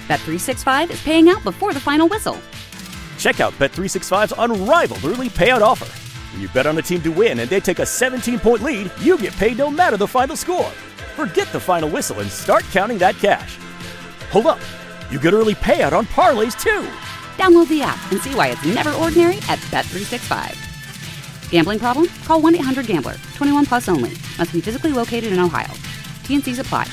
Bet365 is paying out before the final whistle. Check out Bet365's unrivaled early payout offer. When you bet on a team to win and they take a 17-point lead, you get paid no matter the final score. Forget the final whistle and start counting that cash. Hold up. You get early payout on parlays, too. Download the app and see why it's never ordinary at Bet365. Gambling problem? Call 1-800-GAMBLER. 21 plus only. Must be physically located in Ohio. T&Cs apply.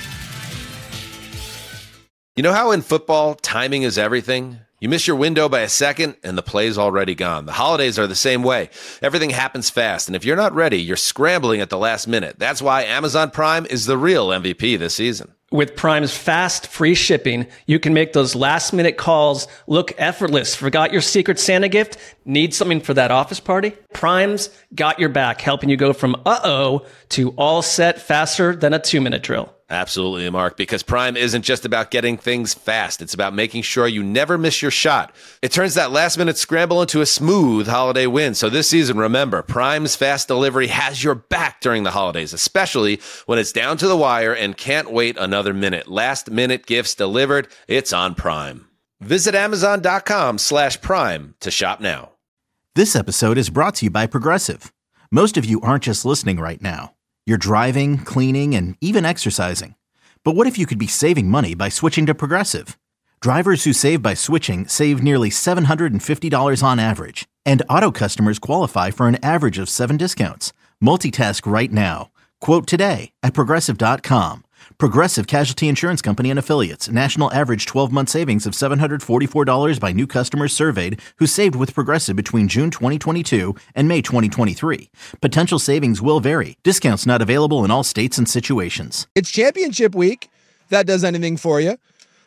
You know how in football, timing is everything? You miss your window by a second, and the play's already gone. The holidays are the same way. Everything happens fast, and if you're not ready, you're scrambling at the last minute. That's why Amazon Prime is the real MVP this season. With Prime's fast, free shipping, you can make those last-minute calls look effortless. Forgot your Secret Santa gift? Need something for that office party? Prime's got your back, helping you go from uh-oh to all set faster than a 2-minute drill. Absolutely, Mark, because Prime isn't just about getting things fast. It's about making sure you never miss your shot. It turns that last-minute scramble into a smooth holiday win. So this season, remember, Prime's fast delivery has your back during the holidays, especially when it's down to the wire and can't wait another minute. Last-minute gifts delivered, it's on Prime. Visit Amazon.com/Prime to shop now. This episode is brought to you by Progressive. Most of you aren't just listening right now. You're driving, cleaning, and even exercising. But what if you could be saving money by switching to Progressive? Drivers who save by switching save nearly $750 on average. And auto customers qualify for an average of 7 discounts. Multitask right now. Quote today at Progressive.com. Progressive Casualty Insurance Company and Affiliates. National average 12-month savings of $744 by new customers surveyed who saved with Progressive between June 2022 and May 2023. Potential savings will vary. Discounts not available in all states and situations. It's championship week. If that does anything for you.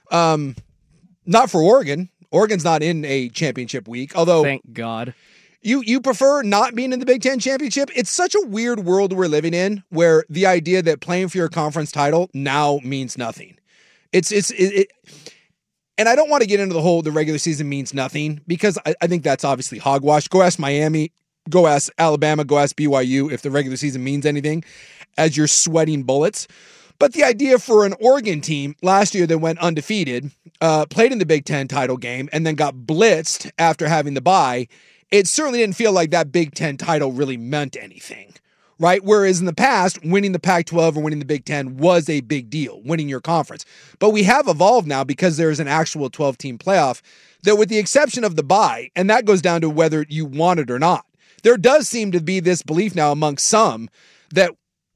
Not for Oregon. Oregon's not in a championship week, although... Thank God. You prefer not being in the Big Ten championship? It's such a weird world we're living in where the idea that playing for your conference title now means nothing. And I don't want to get into the regular season means nothing because I think that's obviously hogwash. Go ask Miami, go ask Alabama, go ask BYU if the regular season means anything as you're sweating bullets. But the idea for an Oregon team last year that went undefeated, played in the Big Ten title game, and then got blitzed after having the bye, it certainly didn't feel like that Big Ten title really meant anything, right? Whereas in the past, winning the Pac-12 or winning the Big Ten was a big deal, winning your conference. But we have evolved now because there's an actual 12-team playoff that with the exception of the bye, and that goes down to whether you want it or not, there does seem to be this belief now amongst some that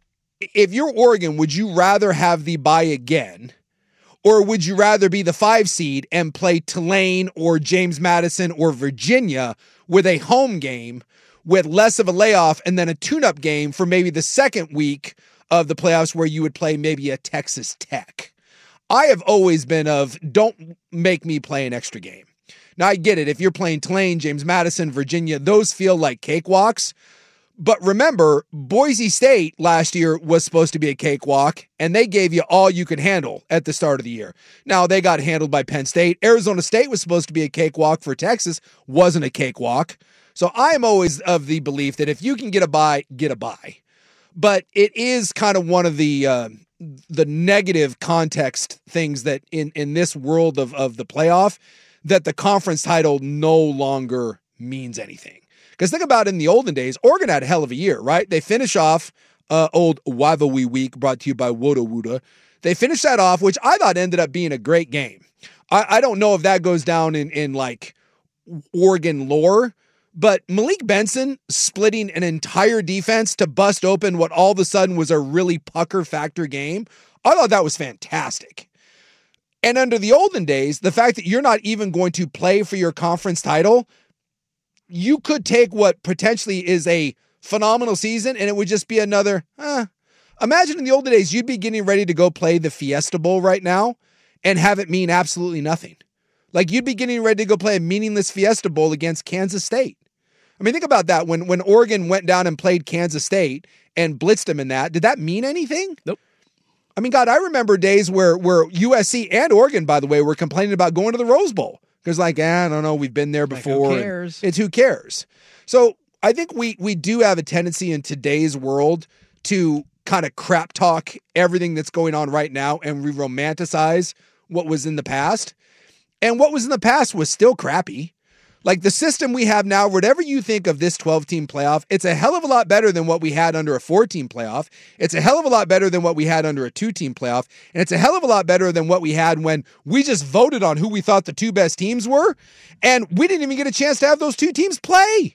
if you're Oregon, would you rather have the bye again? Or would you rather be the 5 seed and play Tulane or James Madison or Virginia with a home game with less of a layoff and then a tune-up game for maybe the second week of the playoffs where you would play maybe a Texas Tech? I have always been of, don't make me play an extra game. Now, I get it. If you're playing Tulane, James Madison, Virginia, those feel like cakewalks. But remember, Boise State last year was supposed to be a cakewalk, and they gave you all you could handle at the start of the year. Now, they got handled by Penn State. Arizona State was supposed to be a cakewalk for Texas, wasn't a cakewalk. So I'm always of the belief that if you can get a bye, get a bye. But it is kind of one of the negative context things that in this world of the playoff, that the conference title no longer means anything. Because think about it, in the olden days, Oregon had a hell of a year, right? They finish off old Waivawee Week, brought to you by Woda Woda. They finished that off, which I thought ended up being a great game. I don't know if that goes down in like Oregon lore, but Malik Benson splitting an entire defense to bust open what all of a sudden was a really pucker factor game, I thought that was fantastic. And under the olden days, the fact that you're not even going to play for your conference title, you could take what potentially is a phenomenal season and it would just be another, Imagine in the olden days, you'd be getting ready to go play the Fiesta Bowl right now and have it mean absolutely nothing. Like you'd be getting ready to go play a meaningless Fiesta Bowl against Kansas State. I mean, think about that. When Oregon went down and played Kansas State and blitzed them in that, did that mean anything? Nope. I mean, God, I remember days where USC and Oregon, by the way, were complaining about going to the Rose Bowl. Because I don't know, we've been there before. Like, who cares? It's who cares. So I think we do have a tendency in today's world to kind of crap talk everything that's going on right now and we romanticize what was in the past. And what was in the past was still crappy. Like the system we have now, whatever you think of this 12-team playoff, it's a hell of a lot better than what we had under a 4-team playoff. It's a hell of a lot better than what we had under a 2-team playoff. And it's a hell of a lot better than what we had when we just voted on who we thought the 2 best teams were. And we didn't even get a chance to have those 2 teams play.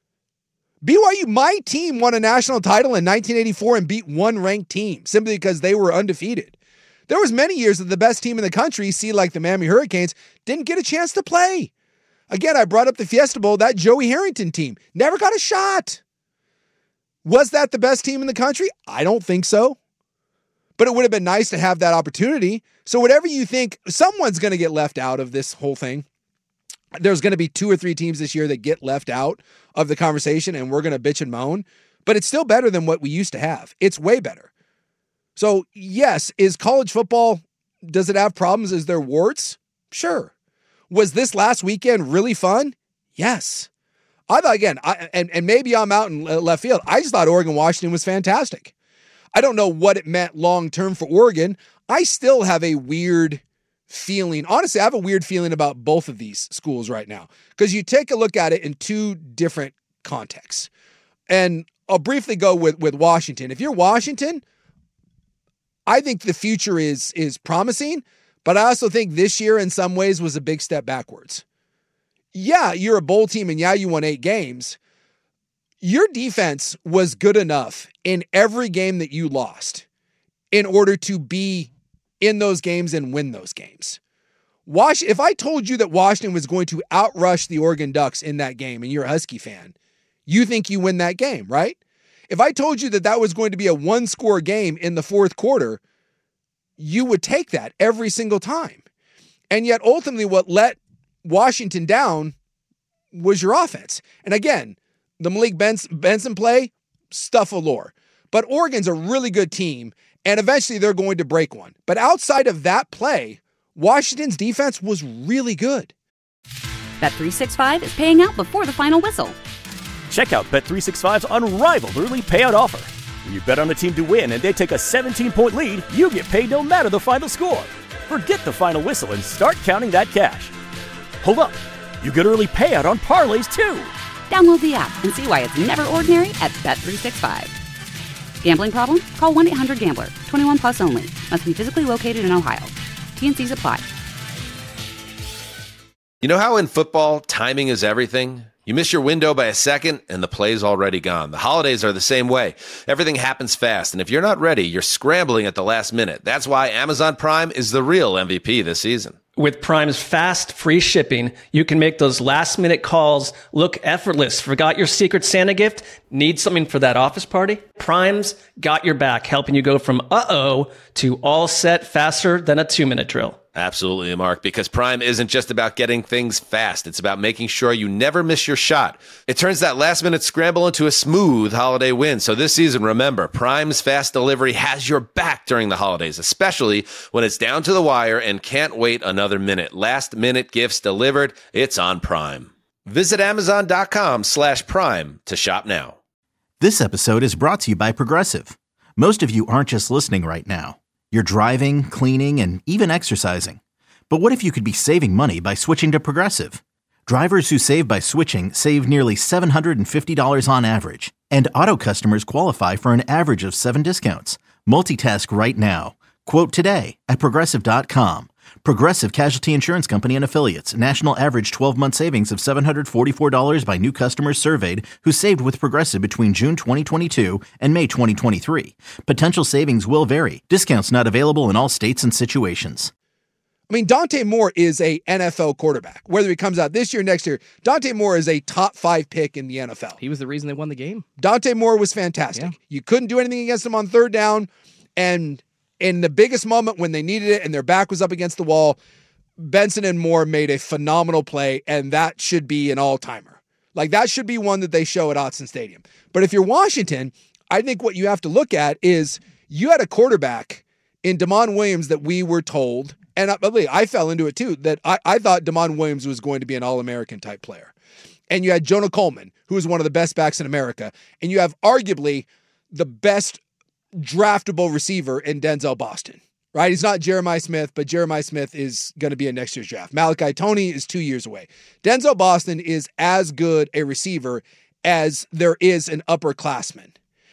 BYU, my team, won a national title in 1984 and beat one ranked team simply because they were undefeated. There was many years that the best team in the country, see like the Miami Hurricanes, didn't get a chance to play. Again, I brought up the Fiesta Bowl, that Joey Harrington team never got a shot. Was that the best team in the country? I don't think so. But it would have been nice to have that opportunity. So whatever you think, someone's going to get left out of this whole thing. There's going to be 2 or 3 teams this year that get left out of the conversation, and we're going to bitch and moan. But it's still better than what we used to have. It's way better. So yes, is college football, does it have problems? Is there warts? Sure. Was this last weekend really fun? Yes. I thought, again, and maybe I'm out in left field, I just thought Oregon-Washington was fantastic. I don't know what it meant long-term for Oregon. I still have a weird feeling. Honestly, I have a weird feeling about both of these schools right now because you take a look at it in 2 different contexts. And I'll briefly go with Washington. If you're Washington, I think the future is promising. But I also think this year in some ways was a big step backwards. Yeah, you're a bowl team and yeah, you won 8 games. Your defense was good enough in every game that you lost in order to be in those games and win those games. If I told you that Washington was going to outrush the Oregon Ducks in that game and you're a Husky fan, you think you win that game, right? If I told you that that was going to be a 1-score game in the 4th quarter, you would take that every single time. And yet ultimately what let Washington down was your offense. And again, the Malik Benson play, stuff allure. But Oregon's a really good team, and eventually they're going to break one. But outside of that play, Washington's defense was really good. Bet365 is paying out before the final whistle. Check out Bet365's unrivaled early payout offer. When you bet on a team to win and they take a 17-point lead, you get paid no matter the final score. Forget the final whistle and start counting that cash. Hold up. You get early payout on parlays too. Download the app and see why it's never ordinary at Bet365. Gambling problem? Call 1-800-GAMBLER. 21 plus only. Must be physically located in Ohio. T&Cs apply. You know how in football, timing is everything? You miss your window by a second, and the play's already gone. The holidays are the same way. Everything happens fast, and if you're not ready, you're scrambling at the last minute. That's why Amazon Prime is the real MVP this season. With Prime's fast, free shipping, you can make those last-minute calls look effortless. Forgot your Secret Santa gift? Need something for that office party? Prime's got your back, helping you go from uh-oh to all set faster than a 2-minute drill. Absolutely, Mark, because Prime isn't just about getting things fast. It's about making sure you never miss your shot. It turns that last-minute scramble into a smooth holiday win. So this season, remember, Prime's fast delivery has your back during the holidays, especially when it's down to the wire and can't wait another minute. Last-minute gifts delivered. It's on Prime. Visit Amazon.com/Prime to shop now. This episode is brought to you by Progressive. Most of you aren't just listening right now. You're driving, cleaning, and even exercising. But what if you could be saving money by switching to Progressive? Drivers who save by switching save nearly $750 on average. And auto customers qualify for an average of 7 discounts. Multitask right now. Quote today at Progressive.com. Progressive Casualty Insurance Company and Affiliates. National average 12-month savings of $744 by new customers surveyed who saved with Progressive between June 2022 and May 2023. Potential savings will vary. Discounts not available in all states and situations. I mean, Dante Moore is a NFL quarterback. Whether he comes out this year, next year, Dante Moore is a top 5 pick in the NFL. He was the reason they won the game. Dante Moore was fantastic. Yeah. You couldn't do anything against him on 3rd down, and in the biggest moment when they needed it and their back was up against the wall, Benson and Moore made a phenomenal play, and that should be an all-timer. Like, that should be one that they show at Autzen Stadium. But if you're Washington, I think what you have to look at is you had a quarterback in Damon Williams that we were told, and I fell into it too, that I thought Damon Williams was going to be an All-American type player. And you had Jonah Coleman, who is one of the best backs in America, and you have arguably the best draftable receiver in Denzel Boston. right? He's not Jeremiah Smith, but Jeremiah Smith is going to be in next year's draft. Malachi Toney is 2 years away. Denzel Boston is as good a receiver as there is an upperclassman.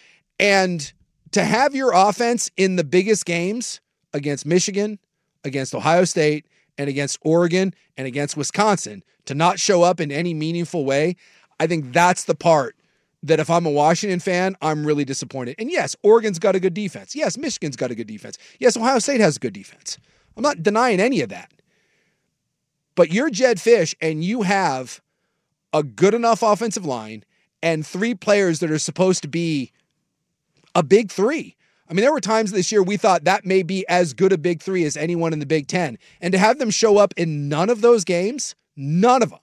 And to have your offense in the biggest games against Michigan, against Ohio State, and against Oregon, and against Wisconsin, to not show up in any meaningful way, I think that's the part that if I'm a Washington fan, I'm really disappointed. And yes, Oregon's got a good defense. Yes, Michigan's got a good defense. Yes, Ohio State has a good defense. I'm not denying any of that. But you're Jedd Fisch, and you have a good enough offensive line and 3 players that are supposed to be a big 3. I mean, there were times this year we thought that may be as good a big 3 as anyone in the Big Ten. And to have them show up in none of those games, none of them,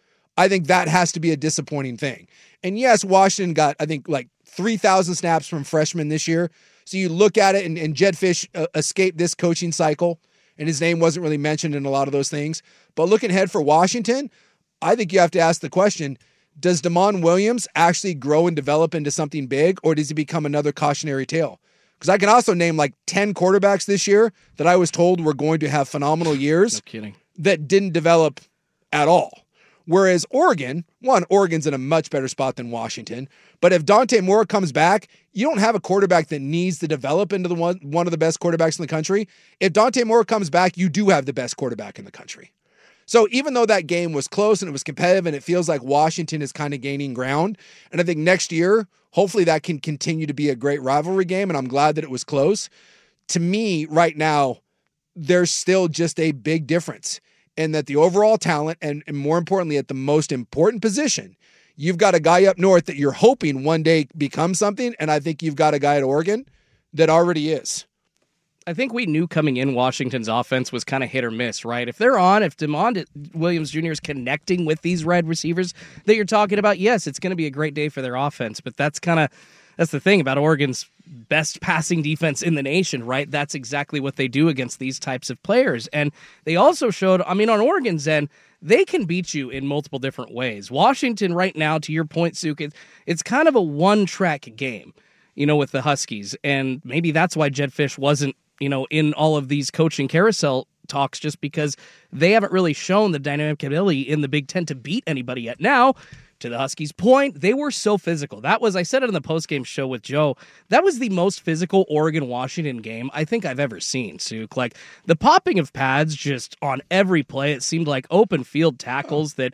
I think that has to be a disappointing thing. And yes, Washington got, I think, like 3,000 snaps from freshmen this year. So you look at it, and Jedd Fisch escaped this coaching cycle, and his name wasn't really mentioned in a lot of those things. But looking ahead for Washington, I think you have to ask the question, does Damon Williams actually grow and develop into something big, or does he become another cautionary tale? Because I can also name like 10 quarterbacks this year that I was told were going to have phenomenal years. No kidding. That didn't develop at all. Whereas Oregon's in a much better spot than Washington. But if Dante Moore comes back, you don't have a quarterback that needs to develop into one of the best quarterbacks in the country. If Dante Moore comes back, you do have the best quarterback in the country. So even though that game was close and it was competitive and it feels like Washington is kind of gaining ground, and I think next year, hopefully that can continue to be a great rivalry game, and I'm glad that it was close. To me, right now, there's still just a big difference in that the overall talent and more importantly, at the most important position, you've got a guy up north that you're hoping one day becomes something, and I think you've got a guy at Oregon that already is. I think we knew coming in Washington's offense was kind of hit or miss, right? If Damon Williams Jr. is connecting with these red receivers that you're talking about, yes, it's going to be a great day for their offense. But that's the thing about Oregon's best passing defense in the nation, right? That's exactly what they do against these types of players. And they also showed, on Oregon's end, they can beat you in multiple different ways. Washington right now, to your point, Suk, it's kind of a one-track game, with the Huskies. And maybe that's why Jedd Fisch wasn't, in all of these coaching carousel talks, just because they haven't really shown the dynamic ability in the Big Ten to beat anybody yet. Now, to the Huskies' point, they were so physical. I said it in the postgame show with Joe, that was the most physical Oregon-Washington game I think I've ever seen, Suk. Like, the popping of pads just on every play, it seemed like open field tackles that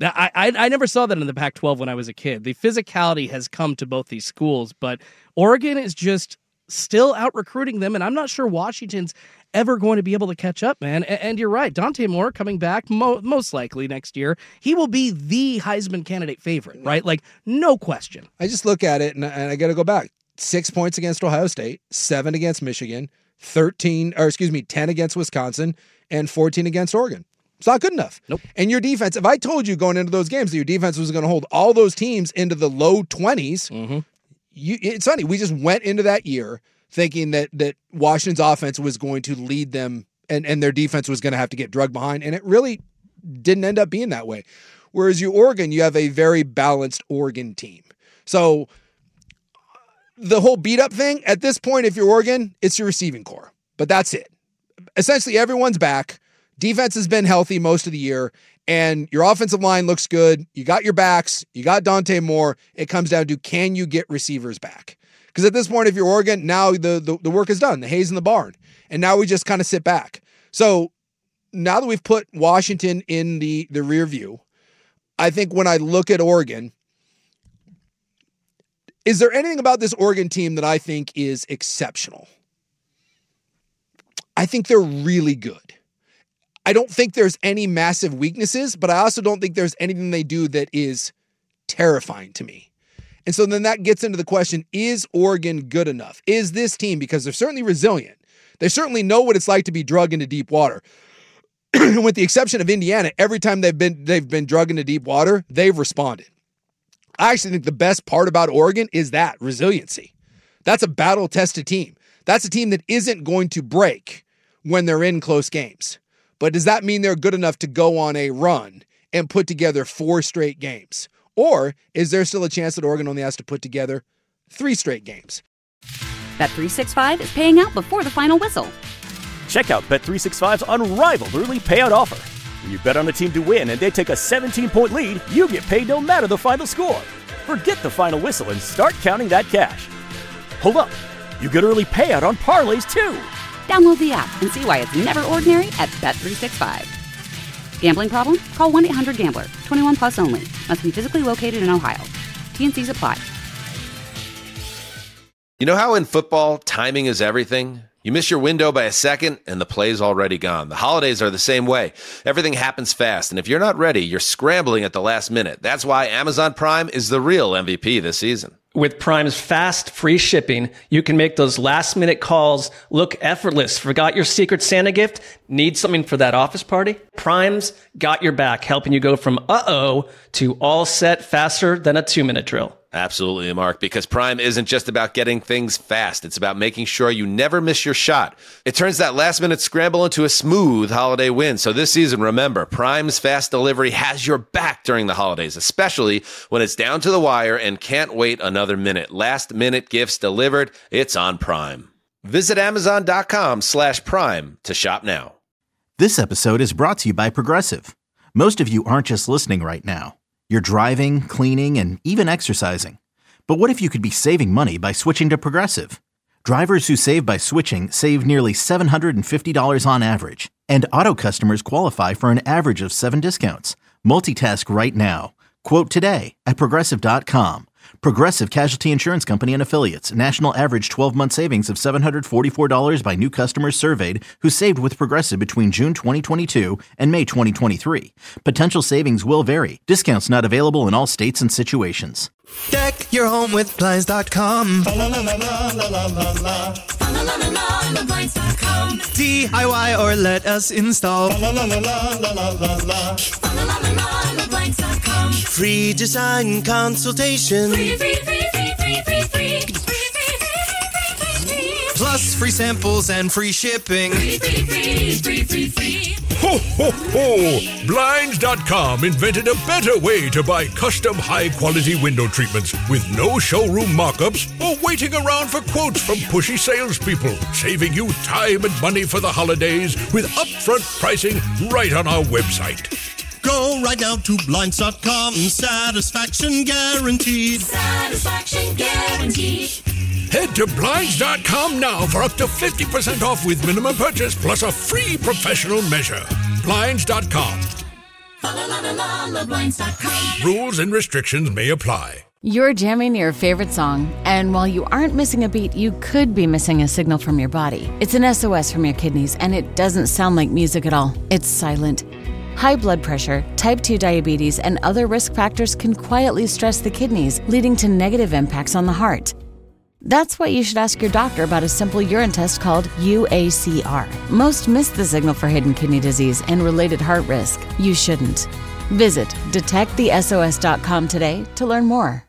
I never saw that in the Pac-12 when I was a kid. The physicality has come to both these schools, but Oregon is just still out-recruiting them, and I'm not sure Washington's ever going to be able to catch up, man. And you're right, Dante Moore coming back most likely next year. He will be the Heisman candidate favorite, right? Like, no question. I just look at it, and I got to go back. 6 points against Ohio State, 7 against Michigan, 10 against Wisconsin, and 14 against Oregon. It's not good enough. Nope. And your defense, if I told you going into those games that your defense was going to hold all those teams into the low 20s, it's funny. We just went into that year thinking that Washington's offense was going to lead them and their defense was going to have to get drugged behind, and it really didn't end up being that way. Whereas Oregon, you have a very balanced Oregon team. So the whole beat-up thing, at this point, if you're Oregon, it's your receiving core. But that's it. Essentially, everyone's back. Defense has been healthy most of the year, and your offensive line looks good. You got your backs. You got Dante Moore. It comes down to, can you get receivers back? Because at this point, if you're Oregon, now the work is done. The hay's in the barn. And now we just kind of sit back. So now that we've put Washington in the rear view, I think when I look at Oregon, is there anything about this Oregon team that I think is exceptional? I think they're really good. I don't think there's any massive weaknesses, but I also don't think there's anything they do that is terrifying to me. And so then that gets into the question, is Oregon good enough? Is this team, because they're certainly resilient, they certainly know what it's like to be drugged into deep water. With the exception of Indiana, every time they've been drugged into deep water, they've responded. I actually think the best part about Oregon is that resiliency. That's a battle-tested team. That's a team that isn't going to break when they're in close games. But does that mean they're good enough to go on a run and put together 4 straight games? Or is there still a chance that Oregon only has to put together 3 straight games? Bet365 is paying out before the final whistle. Check out Bet365's unrivaled early payout offer. When you bet on a team to win and they take a 17-point lead, you get paid no matter the final score. Forget the final whistle and start counting that cash. Hold up. You get early payout on parlays, too. Download the app and see why it's never ordinary at Bet365. Gambling problem? Call 1-800-GAMBLER. 21 plus only. Must be physically located in Ohio. T&Cs apply. You know how in football, timing is everything? You miss your window by a second, and the play's already gone. The holidays are the same way. Everything happens fast, and if you're not ready, you're scrambling at the last minute. That's why Amazon Prime is the real MVP this season. With Prime's fast, free shipping, you can make those last-minute calls look effortless. Forgot your Secret Santa gift? Need something for that office party? Prime's got your back, helping you go from uh-oh to all set faster than a 2-minute drill. Absolutely, Mark, because Prime isn't just about getting things fast. It's about making sure you never miss your shot. It turns that last-minute scramble into a smooth holiday win. So this season, remember, Prime's fast delivery has your back during the holidays, especially when it's down to the wire and can't wait another minute. Last-minute gifts delivered. It's on Prime. Visit Amazon.com/Prime to shop now. This episode is brought to you by Progressive. Most of you aren't just listening right now. You're driving, cleaning, and even exercising. But what if you could be saving money by switching to Progressive? Drivers who save by switching save nearly $750 on average. And auto customers qualify for an average of 7 discounts. Multitask right now. Quote today at Progressive.com. Progressive Casualty Insurance Company and Affiliates. National average 12-month savings of $744 by new customers surveyed who saved with Progressive between June 2022 and May 2023. Potential savings will vary. Discounts not available in all states and situations. Deck your home with Blinds.com. DIY or let us install. Free design consultation. Plus free samples and free shipping. Ho, ho, ho! Blinds.com invented a better way to buy custom high-quality window treatments with no showroom mock-ups or waiting around for quotes from pushy salespeople, saving you time and money for the holidays with upfront pricing right on our website. Go right now to Blinds.com. Satisfaction guaranteed. Satisfaction guaranteed. Head to Blinds.com now for up to 50% off with minimum purchase plus a free professional measure. Blinds.com. Rules and restrictions may apply. You're jamming your favorite song, and while you aren't missing a beat, you could be missing a signal from your body. It's an SOS from your kidneys, and it doesn't sound like music at all. It's silent. High blood pressure, type 2 diabetes, and other risk factors can quietly stress the kidneys, leading to negative impacts on the heart. That's why you should ask your doctor about a simple urine test called UACR. Most miss the signal for hidden kidney disease and related heart risk. You shouldn't. Visit detectthesos.com today to learn more.